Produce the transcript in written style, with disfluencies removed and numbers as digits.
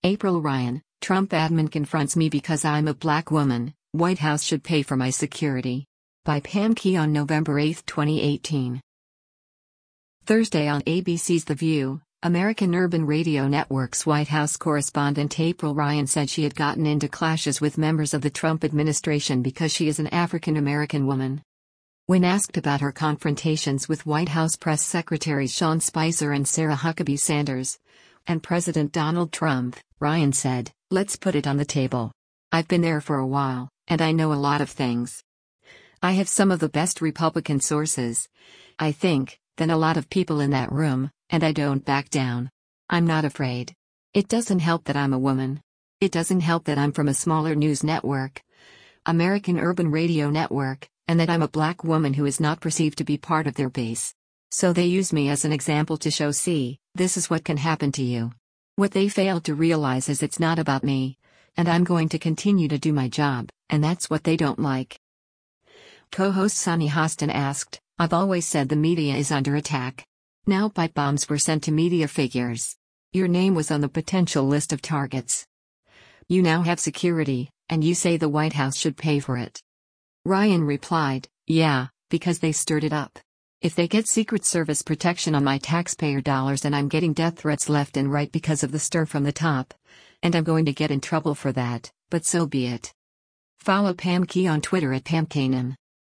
April Ryan, Trump admin confronts me because I'm a black woman, White House should pay for my security. By Pam Key on November 8, 2018. Thursday on ABC's The View, American Urban Radio Network's White House correspondent April Ryan said she had gotten into clashes with members of the Trump administration because she is an African American woman. When asked about her confrontations with White House Press Secretaries Sean Spicer and Sarah Huckabee Sanders and President Donald Trump, Ryan said, "Let's put it on the table. I've been there for a while, and I know a lot of things. I have some of the best Republican sources, I think, than a lot of people in that room, and I don't back down. I'm not afraid. It doesn't help that I'm a woman. It doesn't help that I'm from a smaller news network, American Urban Radio Network, and that I'm a black woman who is not perceived to be part of their base. So they use me as an example to show, see, this is what can happen to you. What they failed to realize is it's not about me, and I'm going to continue to do my job, and that's what they don't like." Co-host Sunny Hostin asked, "I've always said the media is under attack. Now pipe bombs were sent to media figures. Your name was on the potential list of targets. You now have security, and you say the White House should pay for it." Ryan replied, "Yeah, because they stirred it up. If they get Secret Service protection on my taxpayer dollars and I'm getting death threats left and right because of the stir from the top, and I'm going to get in trouble for that, but so be it." Follow Pam Key on Twitter at PamKanan.